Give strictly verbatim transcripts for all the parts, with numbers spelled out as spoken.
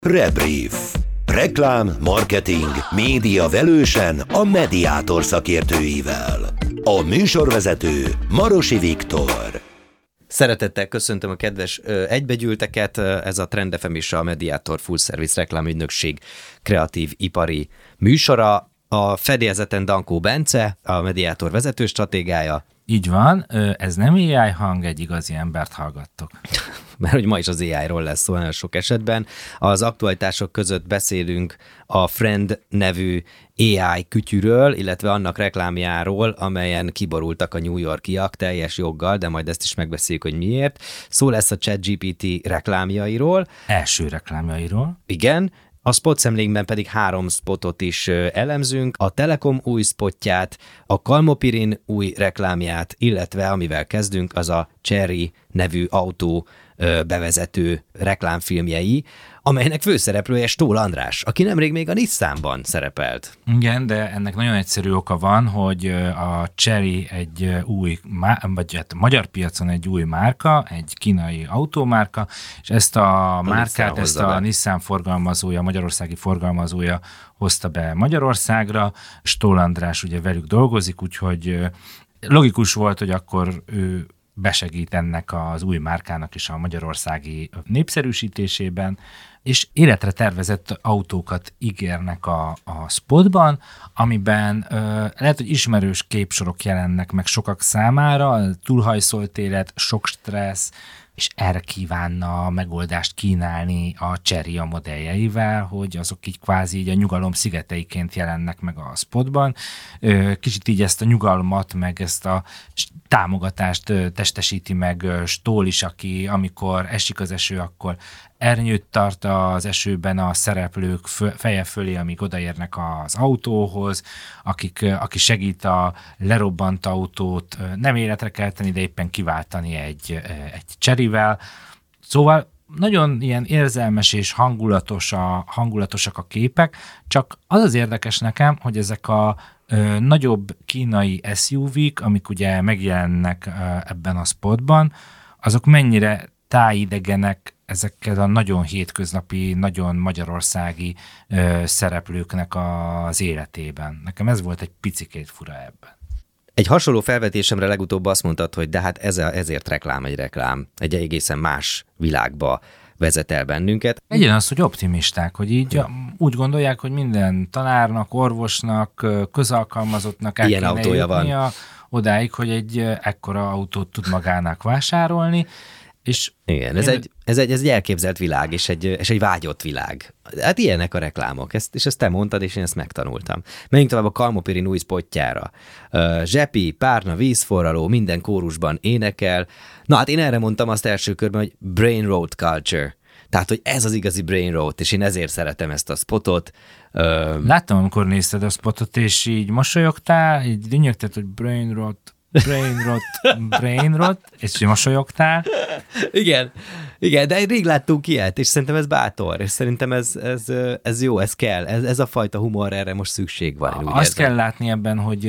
Rebrief. Reklám, marketing, média velősen a Mediátor szakértőivel. A műsorvezető Marosi Viktor. Szeretettel köszöntöm a kedves ö, egybegyűlteket, ez a Trend ef em és a Mediátor Full Service reklámügynökség kreatív ipari műsora. A fedélzeten Dankó Bence, a Mediátor vezető stratégája. Így van, ez nem á i hang, egy igazi embert hallgattok. Mert hogy ma is az á i-ról lesz szó nagyon sok esetben. Az aktualitások között beszélünk a Friend nevű á i kütyűről, illetve annak reklámjáról, amelyen kiborultak a New Yorkiak teljes joggal, de majd ezt is megbeszéljük, hogy miért. Szó lesz a ChatGPT reklámjairól. Első reklámjairól. Igen. A spot szemlénkben pedig három spotot is elemzünk, a Telekom új spotját, a Kalmopirin új reklámját, illetve amivel kezdünk, az a Chery nevű autó bevezető reklámfilmjei, amelynek főszereplője Stól András, aki nemrég még a Nissanban szerepelt. Igen, de ennek nagyon egyszerű oka van, hogy a Chery egy új, vagy hát a magyar piacon egy új márka, egy kínai autómárka, és ezt a, a márkát, ezt a be. Nissan forgalmazója, magyarországi forgalmazója hozta be Magyarországra. Stól András ugye velük dolgozik, úgyhogy logikus volt, hogy akkor ő besegít ennek az új márkának is a magyarországi népszerűsítésében, és életre tervezett autókat ígérnek a, a spotban, amiben ö, lehet, hogy ismerős képsorok jelennek meg sokak számára, túlhajszolt élet, sok stressz, és erre kívánna megoldást kínálni a Chery a modelljeivel, hogy azok így kvázi így a nyugalom szigeteiként jelennek meg a spotban. Kicsit így ezt a nyugalmat, meg ezt a támogatást testesíti meg Stól is, aki amikor esik az eső, akkor ernyőt tart az esőben a szereplők feje fölé, amíg odaérnek az autóhoz, akik, aki segít a lerobbant autót nem életre kelteni, de éppen kiváltani egy, egy Cheryvel. Szóval nagyon ilyen érzelmes és hangulatos a, hangulatosak a képek, csak az az érdekes nekem, hogy ezek a ö, nagyobb kínai es u vé-k, amik ugye megjelennek ö, ebben a spotban, azok mennyire tájidegenek ezekkel a nagyon hétköznapi, nagyon magyarországi ö, szereplőknek az életében. Nekem ez volt egy picikét fura ebben. Egy hasonló felvetésemre legutóbb azt mondtad, hogy de hát ez a, ezért reklám egy reklám. Egy egészen más világba vezet el bennünket. Egyen az, hogy optimisták, hogy így ja. úgy gondolják, hogy minden tanárnak, orvosnak, közalkalmazottnak el ilyen autója van odáig, hogy egy ekkora autót tud magának vásárolni. És igen, ez, én... egy, ez, egy, ez egy elképzelt világ, és egy, és egy vágyott világ. Hát ilyenek a reklámok, ezt, és ezt te mondtad, és én ezt megtanultam. Menjünk tovább a Kalmopirin új spotjára. Uh, Zsepi, párna, vízforraló, minden kórusban énekel. Na hát én erre mondtam azt első körben, hogy brain rot culture. Tehát, hogy ez az igazi brain rot, és én ezért szeretem ezt a spotot. Uh... Láttam, amikor nézted a spotot, és így mosolyogtál, így dünnyögted, hogy brain rot, brain rot, brain rot, és mosolyogtál. Igen, igen, de rég láttunk ilyet, és szerintem ez bátor, és szerintem ez, ez, ez jó, ez kell, ez, ez a fajta humor, erre most szükség van. Azt érzem. Kell látni ebben, hogy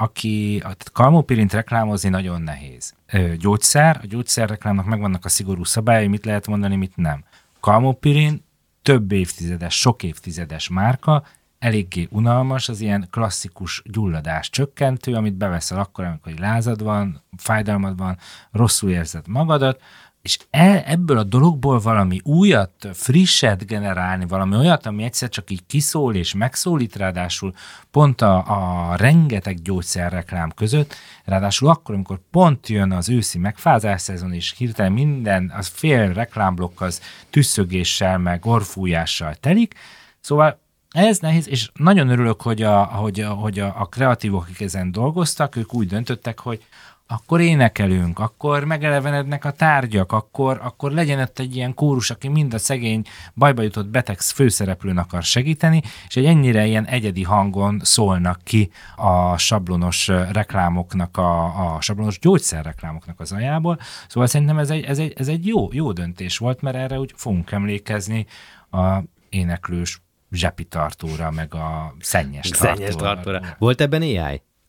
aki a Kalmopirint reklámozni nagyon nehéz. Gyógyszer, a gyógyszerreklámnak megvannak a szigorú szabályai, mit lehet mondani, mit nem. Kalmopirin több évtizedes, sok évtizedes márka, eléggé unalmas, az ilyen klasszikus gyulladás csökkentő, amit beveszel akkor, amikor lázad van, fájdalmad van, rosszul érzed magadat, és e, ebből a dologból valami újat, frisset generálni, valami olyat, ami egyszer csak így kiszól és megszólít, ráadásul pont a, a rengeteg gyógyszerreklám között, ráadásul akkor, amikor pont jön az őszi megfázás szezon, és hirtelen minden, az fél reklámblokk az tüsszögéssel, meg orrfújással telik, szóval ez nehéz, és nagyon örülök, hogy a, hogy a, hogy a, a kreatívok, akik ezen dolgoztak, ők úgy döntöttek, hogy akkor énekelünk, akkor megelevenednek a tárgyak, akkor, akkor legyen ott egy ilyen kórus, aki mind a szegény bajba jutott beteg főszereplőn akar segíteni, és egy ennyire ilyen egyedi hangon szólnak ki a sablonos reklámoknak, a, a sablonos gyógyszerreklámoknak az ajából. Szóval szerintem ez egy, ez egy, ez egy jó, jó döntés volt, mert erre úgy fogunk emlékezni a éneklős zsepi tartóra, meg a szennyes tartóra. Szennyes tartóra. Volt ebben á i?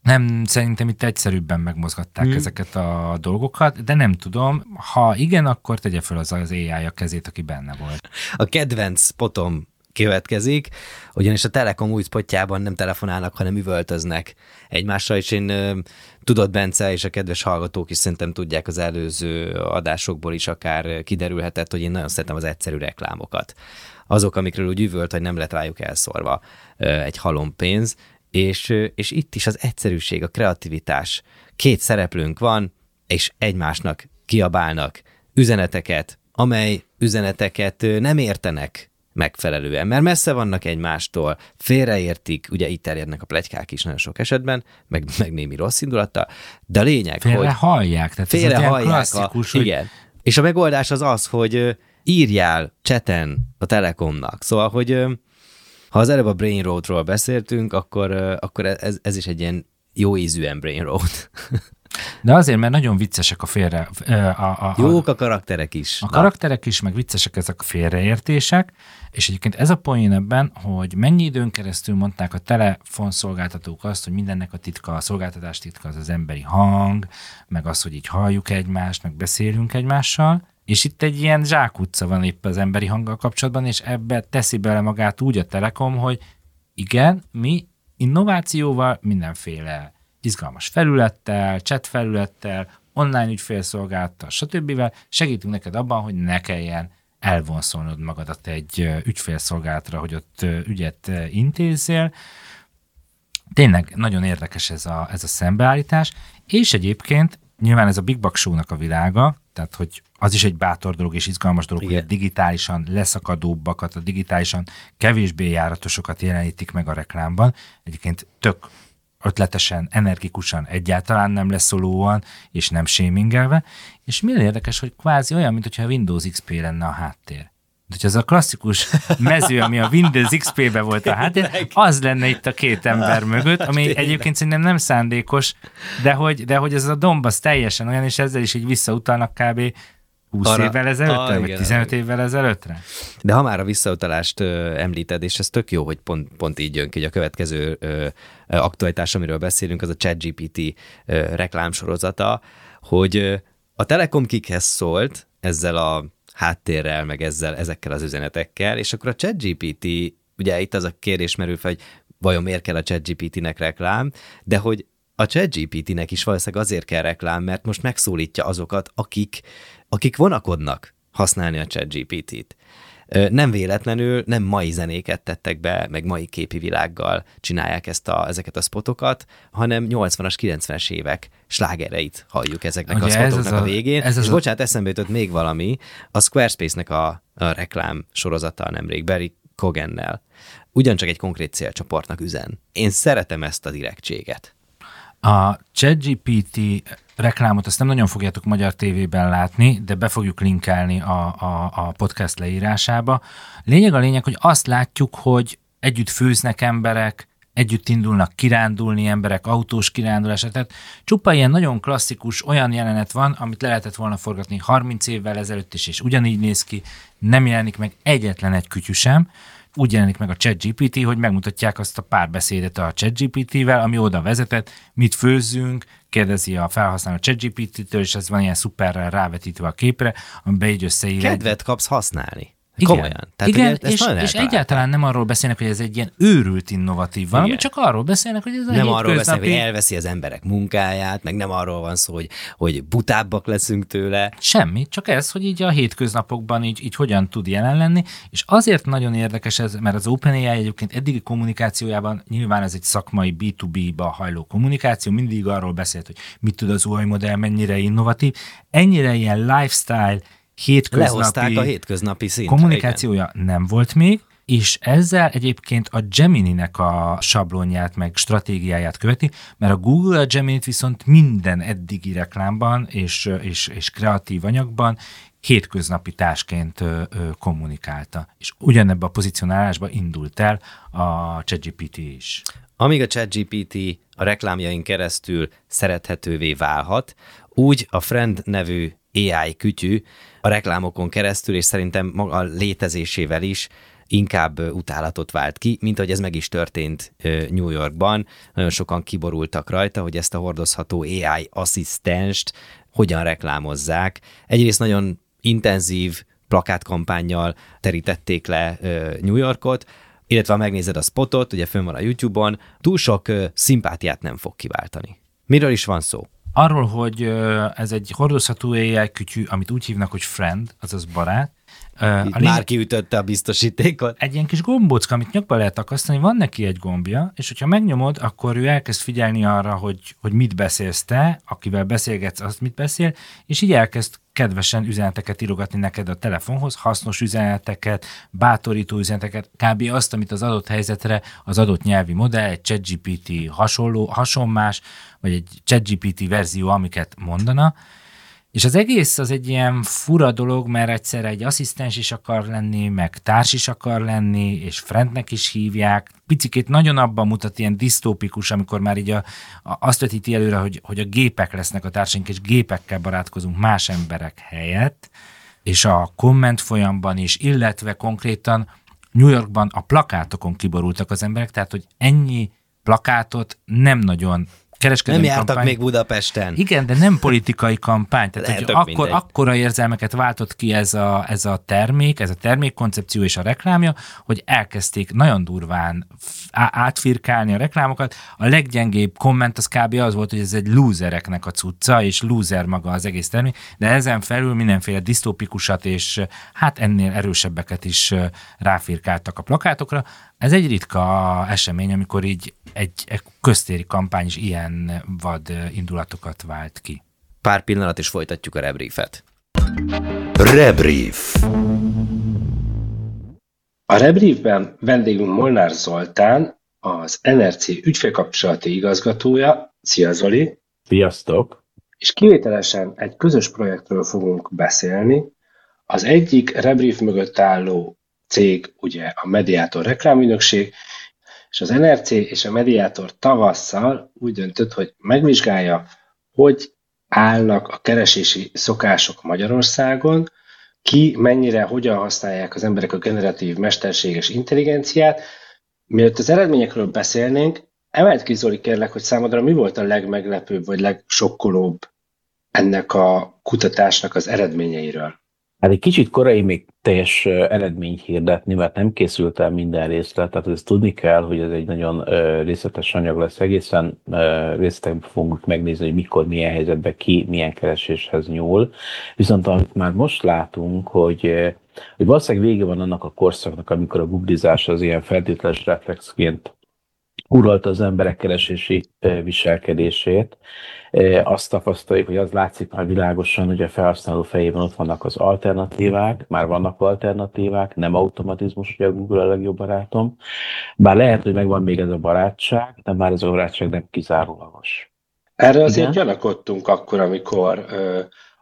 Nem, szerintem itt egyszerűbben megmozgatták hmm. ezeket a dolgokat, de nem tudom, ha igen, akkor tegye fel az az á i a kezét, aki benne volt. A kedvenc spotom következik, ugyanis a Telekom új spotjában nem telefonálnak, hanem üvöltöznek egymással, és én tudod, Bence, és a kedves hallgatók is szerintem tudják, az előző adásokból is akár kiderülhetett, hogy én nagyon szeretem az egyszerű reklámokat. Azok, amikről úgy üvölt, hogy nem lett rájuk elszórva egy halompénz, és, és itt is az egyszerűség, a kreativitás. Két szereplőnk van, és egymásnak kiabálnak üzeneteket, amely üzeneteket nem értenek megfelelően, mert messze vannak egymástól, félreértik, ugye itt terjednek a pletykák is nagyon sok esetben, meg, meg némi rossz indulattal, de a lényeg, félre hogy... hallják, tehát félre ez hallják klasszikus, a, hogy... igen. És a megoldás az az, hogy írjál cseten a Telekomnak. Szóval, hogy ha az előbb a Brain Road-ról beszéltünk, akkor, akkor ez, ez is egy ilyen jó ízűen Brain Road. De azért, mert nagyon viccesek a félre... A, a, a, Jók a karakterek is. A Na. karakterek is, meg viccesek ezek a félreértések, és egyébként ez a poén ebben, hogy mennyi időn keresztül mondták a telefonszolgáltatók azt, hogy mindennek a titka, a szolgáltatás titka az az emberi hang, meg az, hogy így halljuk egymást, meg beszélünk egymással, és itt egy ilyen zsákutca van épp az emberi hanggal kapcsolatban, és ebbe teszi bele magát úgy a Telekom, hogy igen, mi innovációval, mindenféle izgalmas felülettel, chat felülettel, online ügyfélszolgálattal, stb. Segítünk neked abban, hogy ne kelljen elvonszolnod magadat egy ügyfélszolgálatra, hogy ott ügyet intézzél. Tényleg nagyon érdekes ez a, ez a szembeállítás, és egyébként nyilván ez a Big Buck Show-nak a világa, tehát hogy az is egy bátor dolog és izgalmas dolog, igen, hogy a digitálisan leszakadóbbakat, a digitálisan kevésbé járatosokat jelenítik meg a reklámban. Egyébként tök ötletesen, energikusan, egyáltalán nem leszólóan, és nem shamingelve, és milyen érdekes, hogy kvázi olyan, mintha a Windows iksz pé lenne a háttér. Hogyha ez a klasszikus mező, ami a Windows iksz pé-be volt a háttér, az lenne itt a két ember mögött, ami egyébként szerintem nem szándékos, de hogy, de hogy ez a domb az teljesen olyan, és ezzel is így visszautalnak kb. húsz arra, évvel ezelőttre, vagy tizenöt évvel ezelőttre? De ha már a visszautalást ö, említed, és ez tök jó, hogy pont, pont így jön ki, hogy a következő ö, aktualitás, amiről beszélünk, az a ChatGPT ö, reklámsorozata, hogy ö, a Telekom kikhez szólt ezzel a háttérrel, meg ezzel, ezekkel az üzenetekkel, és akkor a ChatGPT, ugye itt az a kérdés merül fel, hogy vajon miért kell a ChatGPT-nek reklám, de hogy a ChatGPT-nek is valószínűleg azért kell reklám, mert most megszólítja azokat, akik, akik vonakodnak használni a ChatGPT-t. Nem véletlenül, nem mai zenéket tettek be, meg mai képi világgal csinálják ezt a, ezeket a spotokat, hanem nyolcvanas, kilencvenes évek slágereit halljuk ezeknek ugye a spotoknak a végén. Ez és a... bocsánat, eszembe jutott még valami, a Squarespace-nek a, a reklám sorozata nemrég, Barry Cogennel. Ugyancsak egy konkrét célcsoportnak üzen. Én szeretem ezt a direktséget. A ChatGPT reklámot azt nem nagyon fogjátok magyar tévében látni, de be fogjuk linkelni a, a, a podcast leírásába. Lényeg a lényeg, hogy azt látjuk, hogy együtt főznek emberek, együtt indulnak kirándulni emberek, autós kirándulásra. Tehát csupa ilyen nagyon klasszikus olyan jelenet van, amit le lehetett volna forgatni harminc évvel ezelőtt is, és ugyanígy néz ki, nem jelenik meg egyetlen egy kütyű sem. Úgy jelenik meg a ChatGPT, hogy megmutatják azt a párbeszédet a ChatGPT-vel, ami oda vezetett, mit főzzünk, kérdezi a felhasználó ChatGPT-től, és ez van ilyen szuperrel rávetítve a képre, amiben így összeír. Kedvet kapsz használni. Igen, komolyan. Tehát, igen, és, és egyáltalán nem arról beszélnek, hogy ez egy ilyen őrült innovatív valami, igen, csak arról beszélnek, hogy ez a nem arról beszélnek, hogy elveszi az emberek munkáját, meg nem arról van szó, hogy, hogy butábbak leszünk tőle. Semmi, csak ez, hogy így a hétköznapokban így, így hogyan tud jelen lenni, és azért nagyon érdekes ez, mert az OpenAI egyébként eddigi kommunikációjában nyilván ez egy szakmai bé kettő bé-ba hajló kommunikáció, mindig arról beszélt, hogy mit tud az új modell, mennyire innovatív, ennyire ilyen lifestyle, hétköznapi, a hétköznapi szintre, kommunikációja igen, nem volt még, és ezzel egyébként a Gemini-nek a sablonját meg stratégiáját követi, mert a Google a Gemini-t viszont minden eddigi reklámban és, és, és kreatív anyagban hétköznapi társként ö, ö, kommunikálta. És ugyanebben a pozicionálásban indult el a ChatGPT is. Amíg a ChatGPT a reklámjain keresztül szerethetővé válhat, úgy a Friend nevű á i kütyű a reklámokon keresztül, és szerintem maga a létezésével is inkább utálatot vált ki, mint ahogy ez meg is történt New Yorkban. Nagyon sokan kiborultak rajta, hogy ezt a hordozható á i asszisztenst hogyan reklámozzák. Egyrészt nagyon intenzív plakátkampánnyal terítették le New Yorkot, illetve ha megnézed a spotot, ugye fönn van a YouTube-on, túl sok szimpátiát nem fog kiváltani. Miről is van szó? Arról, hogy ez egy hordozható á i kütyű, amit úgy hívnak, hogy friend, azaz barát. Itt már lény... kiütötte a biztosítékot. Egy ilyen kis gombócka, amit nyakba lehet akasztani, van neki egy gombja, és hogyha megnyomod, akkor ő elkezd figyelni arra, hogy, hogy mit beszélsz te, akivel beszélgetsz, azt mit beszél, és így elkezd kedvesen üzeneteket írogatni neked a telefonhoz, hasznos üzeneteket, bátorító üzeneteket, kb. Azt, amit az adott helyzetre az adott nyelvi modell, egy ChatGPT hasonló, hasonmás, vagy egy ChatGPT verzió, amiket mondana. És az egész az egy ilyen fura dolog, mert egyszerre egy asszisztens is akar lenni, meg társ is akar lenni, és friendnek is hívják. Picikét nagyon abban mutat ilyen disztópikus, amikor már így a, a, azt vetíti előre, hogy, hogy a gépek lesznek a társaink, és gépekkel barátkozunk más emberek helyett, és a komment folyamban is, illetve konkrétan New Yorkban a plakátokon kiborultak az emberek, tehát hogy ennyi plakátot nem nagyon nem jártak kampány. Még Budapesten. Igen, de nem politikai kampány. Tehát, hogy akkor, akkora érzelmeket váltott ki ez a, ez a termék, ez a termékkoncepció és a reklámja, hogy elkezdték nagyon durván átfirkálni a reklámokat. A leggyengébb komment az kb. Az volt, hogy ez egy lúzereknek a cucca, és lúzer maga az egész termék, de ezen felül mindenféle disztópikusat és hát ennél erősebbeket is ráfirkáltak a plakátokra. Ez egy ritka esemény, amikor így egy, egy köztéri kampány is ilyen vad indulatokat vált ki. Pár pillanat és folytatjuk a Rebriefet. Rebrief. A Rebriefben vendégünk Molnár Zoltán, az en er cé ügyfélkapcsolati igazgatója. Szia Zoli! Sziasztok! És kivételesen egy közös projektről fogunk beszélni. Az egyik Rebrief mögött álló cég, ugye a Mediator reklámügynökség, és az en er cé és a Mediator tavasszal úgy döntött, hogy megvizsgálja, hogy állnak a keresési szokások Magyarországon, ki, mennyire, hogyan használják az emberek a generatív mesterséges intelligenciát. Mielőtt az eredményekről beszélnénk, emelt ki, Zoli, kérlek, hogy számodra mi volt a legmeglepőbb, vagy legsokkolóbb ennek a kutatásnak az eredményeiről? Hát egy kicsit korai még teljes eredményt hirdetni, mert nem készült el minden részlet, tehát ezt tudni kell, hogy ez egy nagyon részletes anyag lesz, egészen részletesen fogunk megnézni, hogy mikor, milyen helyzetben ki, milyen kereséshez nyúl. Viszont amit már most látunk, hogy, hogy valószínűleg vége van annak a korszaknak, amikor a googlizás az ilyen feltételes reflexként uralta az emberek keresési viselkedését. Azt tapasztaljuk, hogy az látszik már világosan, hogy a felhasználó fejében ott vannak az alternatívák, már vannak alternatívák, nem automatizmus, hogy a Google a legjobb barátom. Bár lehet, hogy megvan még ez a barátság, de már ez a barátság nem kizárólagos. Erre azért Igen? gyanakodtunk akkor, amikor ö,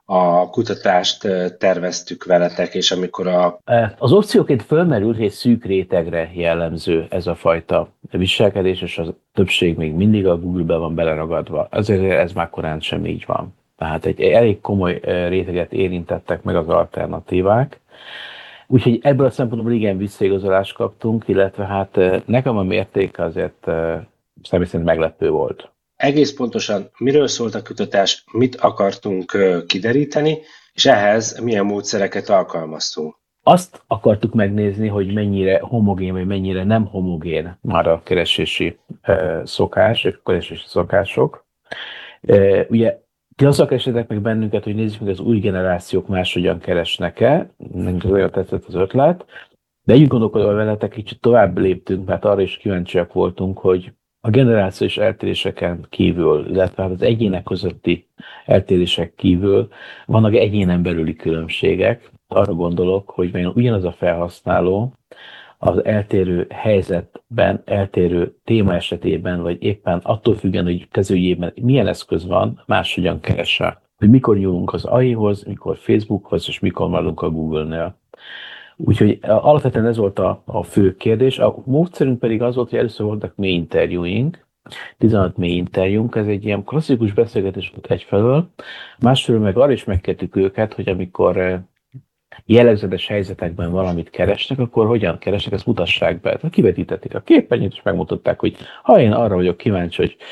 a kutatást terveztük veletek, és amikor a... Az opcióként fölmerült, hogy egy szűk rétegre jellemző ez a fajta viselkedés, és a többség még mindig a Google-be van beleragadva. Azért ez már korán sem így van. Tehát egy elég komoly réteget érintettek meg az alternatívák. Úgyhogy ebből a szempontból igen visszaigazolást kaptunk, illetve hát nekem a mértéke azért személy szerint meglepő volt. Egész pontosan miről szólt a kutatás, mit akartunk kideríteni, és ehhez milyen módszereket alkalmaztunk. Azt akartuk megnézni, hogy mennyire homogén, vagy mennyire nem homogén már a keresési szokás, a keresési szokások. Ugye ti azzal keresetek meg bennünket, hogy nézzük meg az új generációk máshogyan keresnek-e, nekünk olyan tetszett az ötlet, de együtt gondolkodva veletek kicsit tovább léptünk, mert arra is kíváncsiak voltunk, hogy a generációs eltéréseken kívül, illetve az egyének közötti eltérések kívül vannak egyénen belüli különbségek. Arra gondolok, hogy vajon ugyanaz a felhasználó az eltérő helyzetben, eltérő téma esetében, vagy éppen attól függően, hogy kezőjében milyen eszköz van, máshogyan keresel. Hogy mikor nyúlunk az á i-hoz, mikor Facebookhoz, és mikor maradunk a Google-nél. Úgyhogy alapvetően ez volt a, a fő kérdés. A módszerünk pedig az volt, hogy először voltak mély interjúink, tizenhat mély interjúnk, ez egy ilyen klasszikus beszélgetés volt egyfelől, másfelől meg arra is megkértük őket, hogy amikor jellegzetes helyzetekben valamit keresnek, akkor hogyan keresnek, ezt mutassák be. Kivetítették a képernyőt, és megmutatták, hogy ha én arra vagyok kíváncsi, hogy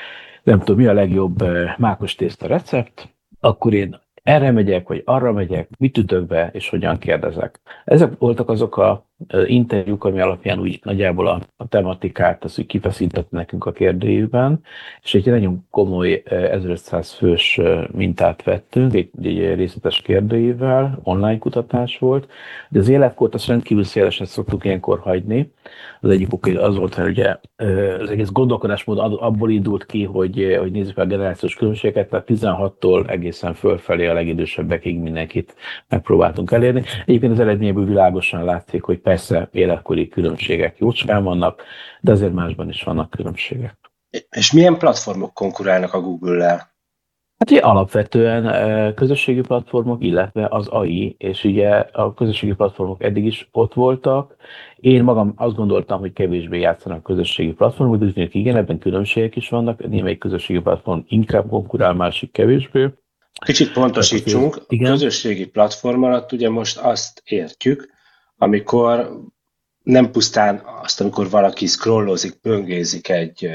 nem tudom, mi a legjobb mákos tészta recept, akkor én erre megyek, vagy arra megyek, mit ütök be, és hogyan kérdezek. Ezek voltak azok a interjúk, ami alapján úgy nagyjából a, a tematikát, az úgy kifeszített nekünk a kérdőjében, és egy nagyon komoly ezerötszáz fős mintát vettünk, egy, egy részletes kérdőjével, online kutatás volt, de az életkort azt rendkívül szélesen szoktuk ilyenkor hagyni. Az egyik ok az volt, hogy ugye az egész gondolkodásmód abból indult ki, hogy, hogy nézzük a generációs különbségeket, tehát tizenhattól egészen fölfelé a legidősebbekig mindenkit megpróbáltunk elérni. Egyébként az eredményből világosan látszik, hogy persze életkori különbségek jócskán vannak, de azért másban is vannak különbségek. És milyen platformok konkurálnak a Google-lel? Hát ugye alapvetően közösségi platformok, illetve az á i, és ugye a közösségi platformok eddig is ott voltak. Én magam azt gondoltam, hogy kevésbé játszanak közösségi platformok, de úgy igen, ebben különbségek is vannak. Némelyik közösségi platform inkább konkurál, másik kevésbé. Kicsit pontosítsunk, a közösségi platform alatt ugye most azt értjük, amikor nem pusztán azt, amikor valaki scrollozik, böngézik egy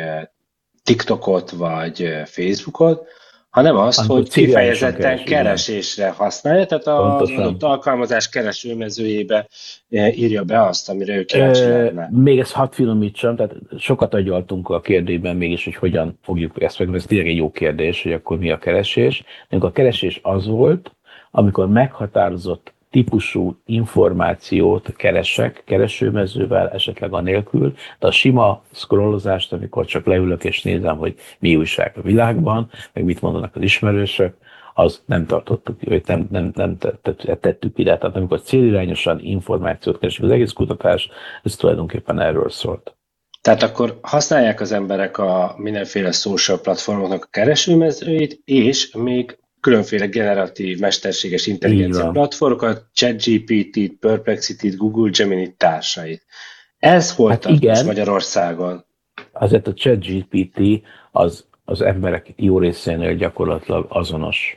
TikTokot vagy Facebookot, hanem azt, amikor hogy kifejezetten keres, keresésre használja, tehát az adott alkalmazás keresőmezőjébe írja be azt, amire ő kíváncsi lenne. Még ezt hadd finomítsam, tehát sokat agyaltunk a kérdőben mégis, hogy hogyan fogjuk ezt meg, ez tényleg egy jó kérdés, hogy akkor mi a keresés. De a keresés az volt, amikor meghatározott típusú információt keresek keresőmezővel, esetleg anélkül, de a sima scrollozást, amikor csak leülök és nézem, hogy mi újság a világban, meg mit mondanak az ismerősök, az nem tartottuk, vagy nem, nem, nem tettük ide. Tehát amikor célirányosan információt keresünk, az egész kutatás, ez tulajdonképpen erről szólt. Tehát akkor használják az emberek a mindenféle social platformoknak a keresőmezőit, és még különféle generatív, mesterséges intelligencia platformokat, ChatGPT-t, Perplexity-t, Google Gemini társait. Ez hol hát tart Magyarországon? Azért a ChatGPT az, az emberek jó részénél gyakorlatilag azonos.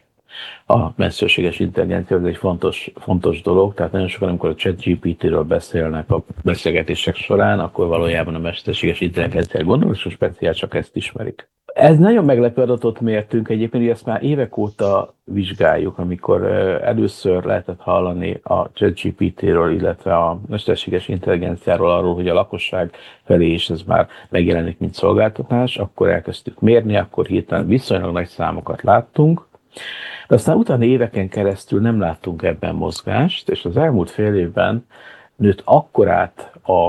A mesterséges intelligencia az egy fontos, fontos dolog, tehát nagyon sokan, amikor a ChatGPT-ről beszélnek a beszélgetések során, akkor valójában a mesterséges intelligencia gondolnak, és speciál csak ezt ismerik. Ez nagyon meglepő adatot mértünk egyébként, hogy ezt már évek óta vizsgáljuk, amikor először lehetett hallani a ChatGPT-ről, illetve a mesterséges intelligenciáról arról, hogy a lakosság felé is ez már megjelenik, mint szolgáltatás, akkor elkezdtük mérni, akkor hirtelen viszonylag nagy számokat láttunk, de aztán utána éveken keresztül nem láttunk ebben mozgást, és az elmúlt fél évben nőtt akkorát a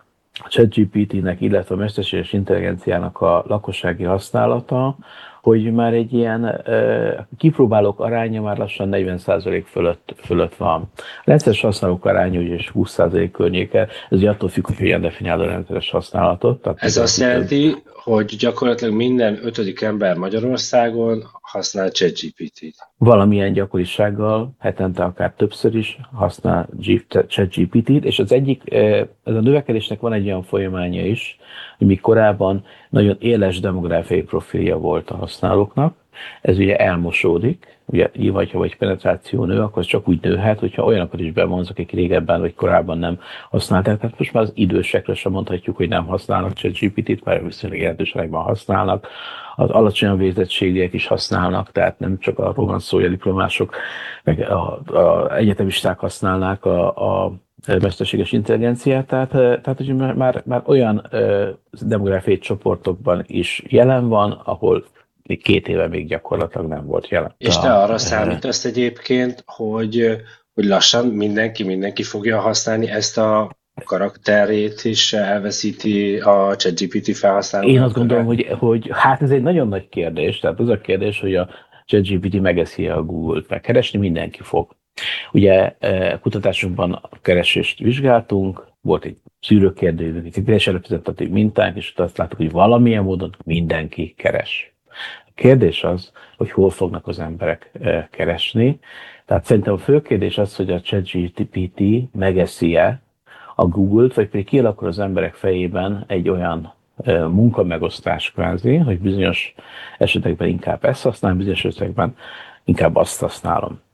a ChatGPT-nek, illetve a mesterséges intelligenciának a lakossági használata, hogy már egy ilyen uh, kipróbálók aránya már lassan negyven százalék fölött, fölött van. A rendszeres használók aránya ugye húsz százalék környéke, ez ugye attól függ, hogy hogyan definiálod a rendszeres használatot. Tehát ez azt jelenti, több... hogy gyakorlatilag minden ötödik ember Magyarországon használ ChatGPT-t. Valamilyen gyakorisággal, hetente akár többször is használ ChatGPT-t, és az egyik, ez a növekedésnek van egy olyan folyamánya is, hogy míg korábban nagyon éles demográfiai profilja volt a használóknak, ez ugye elmosódik, ugye vagy ha vagy penetráció nő, akkor csak úgy nőhet, hogyha olyanokat is bevonzok, akik régebben vagy korábban nem használták. Tehát most már az idősekre sem mondhatjuk, hogy nem használnak ChatGPT-t, mert viszonylag jelentős arányban használnak. Az alacsonyan végzettségiek is használnak, tehát nem csak arról van szó, hogy a diplomások, meg a, a egyetemisták használnák a, a mesterséges intelligenciát, tehát, tehát hogy már, már olyan demográfiai csoportokban is jelen van, ahol még két éve még gyakorlatilag nem volt jelen. És te arra számítasz egyébként, hogy, hogy lassan mindenki, mindenki fogja használni ezt a karakterét, és elveszíti a ChatGPT felhasználókat? Én azt gondolom, hogy, hogy hát ez egy nagyon nagy kérdés, tehát az a kérdés, hogy a ChatGPT megeszi a Google-t, mert keresni mindenki fog. Ugye kutatásunkban a keresést vizsgáltunk, volt egy szűrőkérdőjű, egy teljesen reprezentatív mintánk, és azt láttuk, hogy valamilyen módon mindenki keres. A kérdés az, hogy hol fognak az emberek keresni. Tehát szerintem a fő kérdés az, hogy a ChatGPT megeszi-e a Google-t, vagy pedig kialakul az emberek fejében egy olyan munkamegosztás kvázi, hogy bizonyos esetekben inkább ezt használom, bizonyos esetekben inkább azt használom.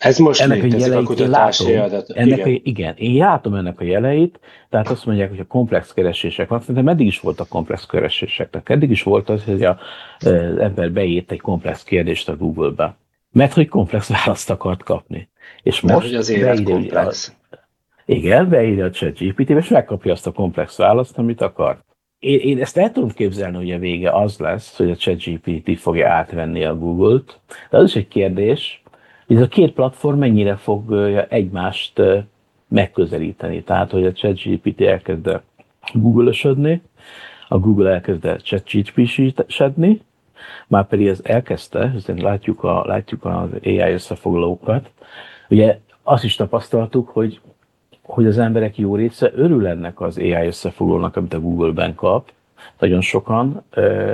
Ez most ennek létezik a, jeleit, a kutatási adat. Ennek igen. A, igen, én látom ennek a jeleit, tehát azt mondják, hogy a komplex keresések van, szerintem eddig is voltak komplex keresések. Tehát eddig is volt az, hogy a, az ember beírt egy komplex kérdést a Google-be, mert hogy komplex választ akart kapni. És mert most hogy az élet komplex. A, igen, beírja a ChatGPT-be, és megkapja azt a komplex választ, amit akar. Én, én ezt el tudom képzelni, hogy a vége az lesz, hogy a ChatGPT fogja átvenni a Google-t, de az is egy kérdés, hogy ez a két platform mennyire fogja egymást megközelíteni. Tehát, hogy a ChatGPT elkezd Google-ösödni, a Google elkezd ChatGPT-sedni, már pedig ez elkezdte, hiszen látjuk, a, látjuk az á i összefoglalókat. Ugye azt is tapasztaltuk, hogy, hogy az emberek jó része örül ennek az á i összefoglalónak, amit a Google-ben kap. Nagyon sokan,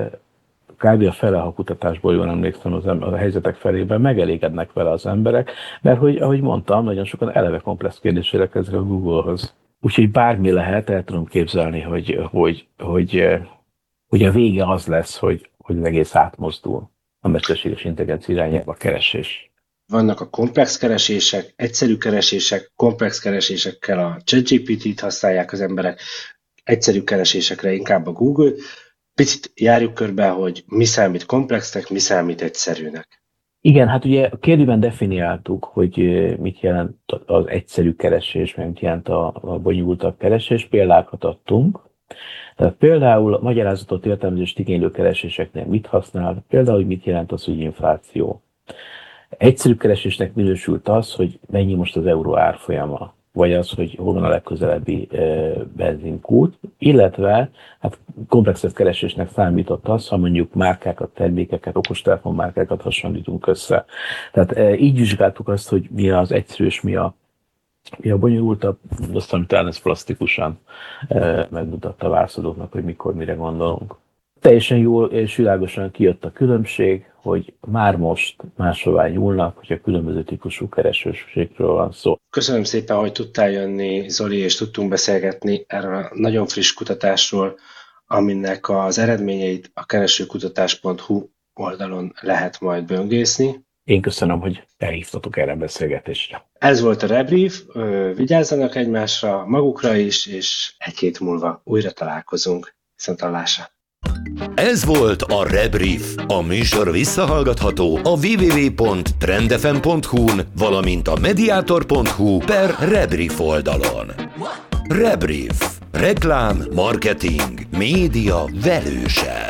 kb. A fele, ha kutatásból jól emlékszem, az em- a helyzetek felében megelégednek vele az emberek, mert hogy, ahogy mondtam, nagyon sokan eleve komplex kérdésére kezdek a Google-hoz. Úgyhogy bármi lehet, el tudom képzelni, hogy, hogy, hogy, hogy a vége az lesz, hogy, hogy az egész átmozdul a mesterséges intelligencia irányába a keresés. Vannak a komplex keresések, egyszerű keresések, komplex keresésekkel a ChatGPT-t használják az emberek, egyszerű keresésekre inkább a Google. Picit járjuk körbe, hogy mi számít komplexnek, mi számít egyszerűnek. Igen, hát ugye a kérdőben definiáltuk, hogy mit jelent az egyszerű keresés, meg mit jelent a, a bonyolultabb keresés, példákat adtunk. Tehát például a magyarázatot értelmezést igénylő kereséseknél mit használ, például, hogy mit jelent az, hogy infláció. Egyszerű keresésnek minősült az, hogy mennyi most az euró árfolyama, vagy az, hogy hol van a legközelebbi e, benzinkút, illetve hát komplexebb keresésnek számított az, ha mondjuk márkákat, termékeket, okostelefonmárkákat hasonlítunk össze. Tehát e, így vizsgáltuk azt, hogy mi az egyszerű és mi a, mi a bonyolultabb, aztán talán ez plastikusan e, megmutatta a válaszadóknak, hogy mikor mire gondolunk. Teljesen jól és világosan kijött a különbség, hogy már most máshová nyúlnak, hogy a különböző típusú keresőségről van szó. Köszönöm szépen, hogy tudtál jönni, Zoli, és tudtunk beszélgetni erről a nagyon friss kutatásról, aminek az eredményeit a keresőkutatás pont hu oldalon lehet majd böngészni. Én köszönöm, hogy elhívtatok erre a beszélgetésre. Ez volt a Rebrief, vigyázzanak egymásra, magukra is, és egy-két múlva újra találkozunk. Viszonthallásra! Ez volt a Rebrief. A műsor visszahallgatható a double-u double-u double-u pont trendfm pont hu-n, valamint a mediator pont hu per Rebrief oldalon. Rebrief. Reklám, marketing, média velősen.